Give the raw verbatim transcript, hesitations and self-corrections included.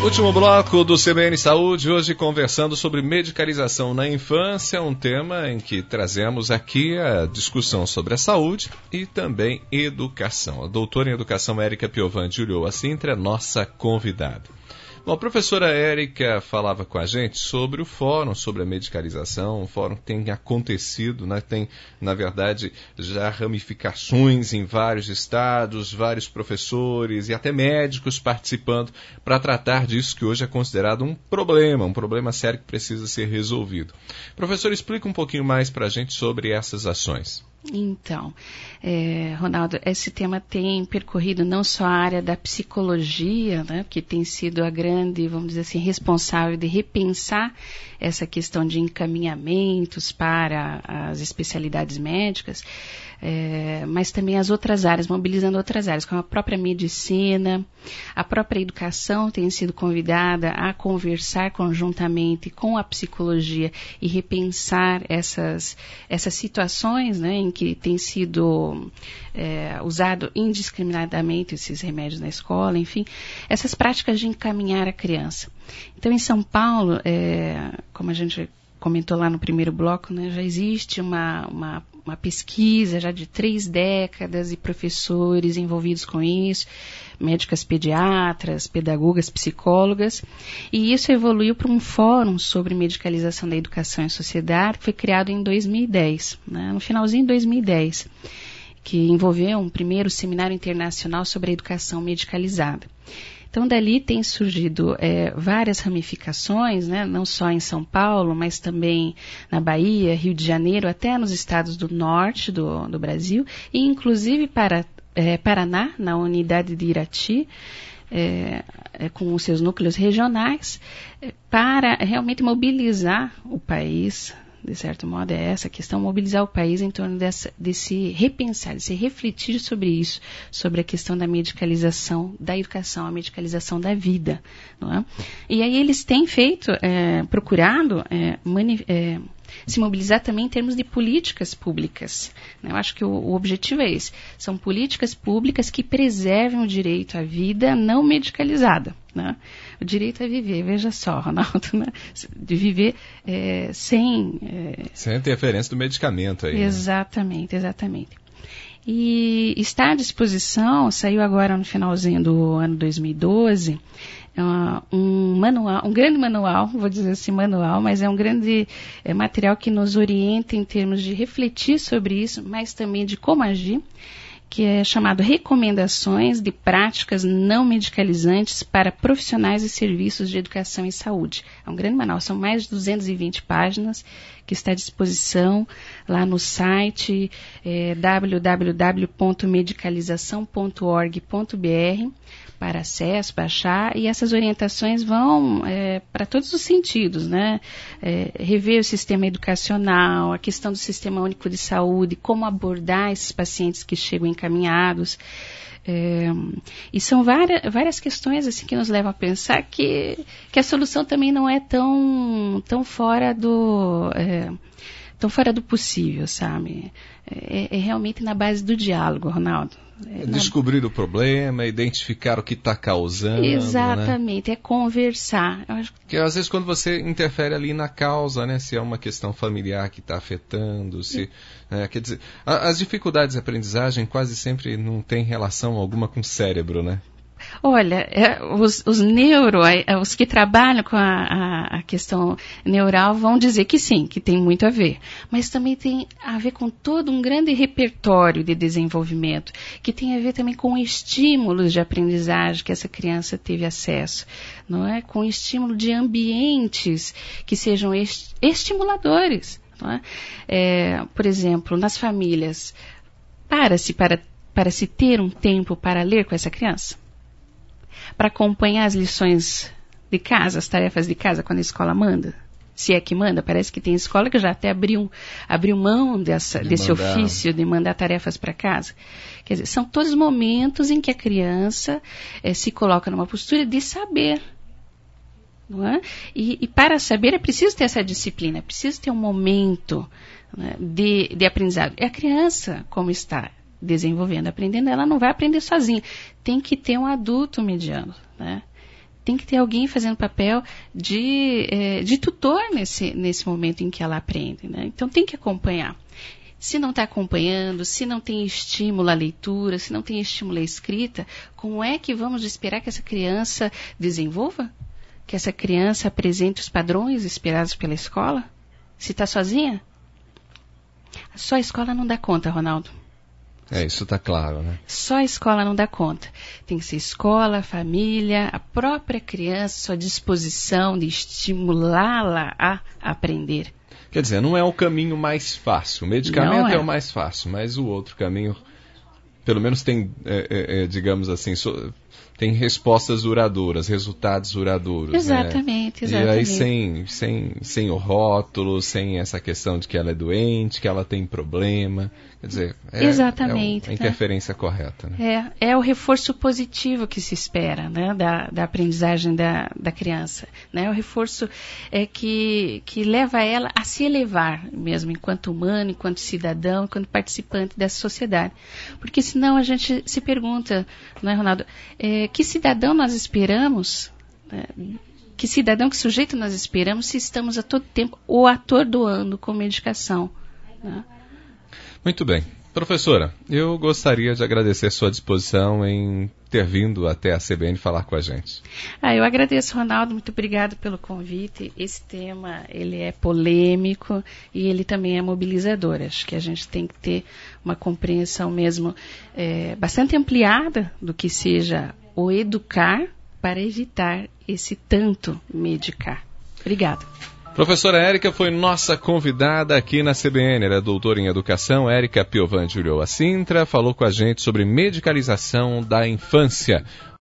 Último bloco do C B N Saúde, hoje conversando sobre medicalização na infância, um tema em que trazemos aqui a discussão sobre a saúde e também educação. A doutora em educação Érica Piovani de Ulloa Sintra é nossa convidada. Bom, a professora Érica falava com a gente sobre o fórum, sobre a medicalização, um fórum que tem acontecido, né? Tem, na verdade, já ramificações em vários estados, vários professores e até médicos participando para tratar disso que hoje é considerado um problema, um problema sério que precisa ser resolvido. Professor, explica um pouquinho mais para a gente sobre essas ações. Então, é, Ronaldo, esse tema tem percorrido não só a área da psicologia, né, que tem sido a grande, vamos dizer assim, responsável de repensar essa questão de encaminhamentos para as especialidades médicas, é, mas também as outras áreas, mobilizando outras áreas, como a própria medicina, a própria educação tem sido convidada a conversar conjuntamente com a psicologia e repensar essas, essas situações, né, em que tem sido é, usado indiscriminadamente esses remédios na escola, enfim, essas práticas de encaminhar a criança. Então, em São Paulo, é, como a gente comentou lá no primeiro bloco, né, já existe uma, uma, uma pesquisa já de três décadas e professores envolvidos com isso, médicas pediatras, pedagogas, psicólogas, e isso evoluiu para um fórum sobre medicalização da educação em sociedade, que foi criado em dois mil e dez, né, no finalzinho de dois mil e dez, que envolveu um primeiro seminário internacional sobre a educação medicalizada. Então, dali tem surgido é, várias ramificações, né, não só em São Paulo, mas também na Bahia, Rio de Janeiro, até nos estados do norte do, do Brasil, e inclusive para é, Paraná, na unidade de Irati, é, é, com os seus núcleos regionais, é, para realmente mobilizar o país. De certo modo, é essa questão, mobilizar o país em torno dessa, desse repensar, desse refletir sobre isso, sobre a questão da medicalização da educação, a medicalização da vida. Não é? E aí eles têm feito, é, procurado é, mani, é, se mobilizar também em termos de políticas públicas. Eu acho que o, o objetivo é esse. São políticas públicas que preservem o direito à vida não medicalizada. Né? O direito a viver, veja só, Ronaldo, né? De viver é, sem... É... Sem interferência do medicamento aí. Exatamente, né? exatamente. E está à disposição, saiu agora no finalzinho do ano dois mil e doze, Uh, um manual, um grande manual, vou dizer assim manual, mas é um grande é, material que nos orienta em termos de refletir sobre isso, mas também de como agir, que é chamado Recomendações de Práticas Não Medicalizantes para Profissionais e Serviços de Educação e Saúde. É um grande manual, são mais de duzentas e vinte páginas que está à disposição lá no site é, w w w ponto medicalização ponto org ponto b r para acesso, baixar, e essas orientações vão é, para todos os sentidos, né? É, rever o sistema educacional, a questão do Sistema Único de Saúde, como abordar esses pacientes que chegam encaminhados. É, e são várias, várias questões assim, que nos levam a pensar que, que a solução também não é tão, tão fora do... É, tão fora do possível, sabe? É, é realmente na base do diálogo, Ronaldo. É descobrir na... o problema, identificar o que está causando. Exatamente, né? É conversar. Eu acho... Porque às vezes quando você interfere ali na causa, né? Se é uma questão familiar que está afetando, se... É, quer dizer, a, as dificuldades de aprendizagem quase sempre não têm relação alguma com o cérebro, né? Olha, é, os, os neuro, é, os que trabalham com a, a, a questão neural vão dizer que sim, que tem muito a ver. Mas também tem a ver com todo um grande repertório de desenvolvimento, que tem a ver também com estímulos de aprendizagem que essa criança teve acesso, não é? Com estímulo de ambientes que sejam est- estimuladores. Não é? É, por exemplo, nas famílias, para-se para, para se ter um tempo para ler com essa criança? Para acompanhar as lições de casa, as tarefas de casa, quando a escola manda? Se é que manda, parece que tem escola que já até abriu, abriu mão dessa, de desse mandar. ofício de mandar tarefas para casa. Quer dizer, são todos momentos em que a criança é, se coloca numa postura de saber. Não é? e, e para saber é preciso ter essa disciplina, é preciso ter um momento, né, de, de aprendizado. E a criança, como está desenvolvendo, aprendendo, ela não vai aprender sozinha. Tem que ter um adulto mediano, né? tem que ter alguém fazendo papel de, é, de tutor nesse, nesse momento em que ela aprende, né? Então tem que acompanhar. Se não está acompanhando, se não tem estímulo à leitura, se não tem estímulo à escrita, como é que vamos esperar que essa criança desenvolva? Que essa criança apresente os padrões esperados pela escola? Se está sozinha? Só a escola não dá conta, Ronaldo. É, isso está claro, né? Só a escola não dá conta. Tem que ser escola, família, a própria criança, sua disposição de estimulá-la a aprender. Quer dizer, não é o caminho mais fácil. O medicamento é. é o mais fácil, mas o outro caminho, pelo menos tem, é, é, é, digamos assim, so, tem respostas duradouras, resultados duradouros. Exatamente, né? exatamente. E aí sem, sem, sem o rótulo, sem essa questão de que ela é doente, que ela tem problema. Quer dizer, é, exatamente, é a interferência né? correta. Né? É, é o reforço positivo que se espera, né? da, da aprendizagem da, da criança. Né? O reforço é que, que leva ela a se elevar mesmo, enquanto humano, enquanto cidadão, enquanto participante dessa sociedade. Porque senão a gente se pergunta, não é, Ronaldo, é, que cidadão nós esperamos, né? Que cidadão, que sujeito nós esperamos se estamos a todo tempo o atordoando com medicação, né? Muito bem. Professora, eu gostaria de agradecer a sua disposição em ter vindo até a C B N falar com a gente. Ah, eu agradeço, Ronaldo, muito obrigado pelo convite. Esse tema, ele é polêmico e ele também é mobilizador. Acho que a gente tem que ter uma compreensão mesmo é, bastante ampliada do que seja o educar para evitar esse tanto medicar. Obrigada. Professora Érica foi nossa convidada aqui na C B N. Ela é doutora em educação. Érica Piovani Ulloa Sintra falou com a gente sobre medicalização da infância.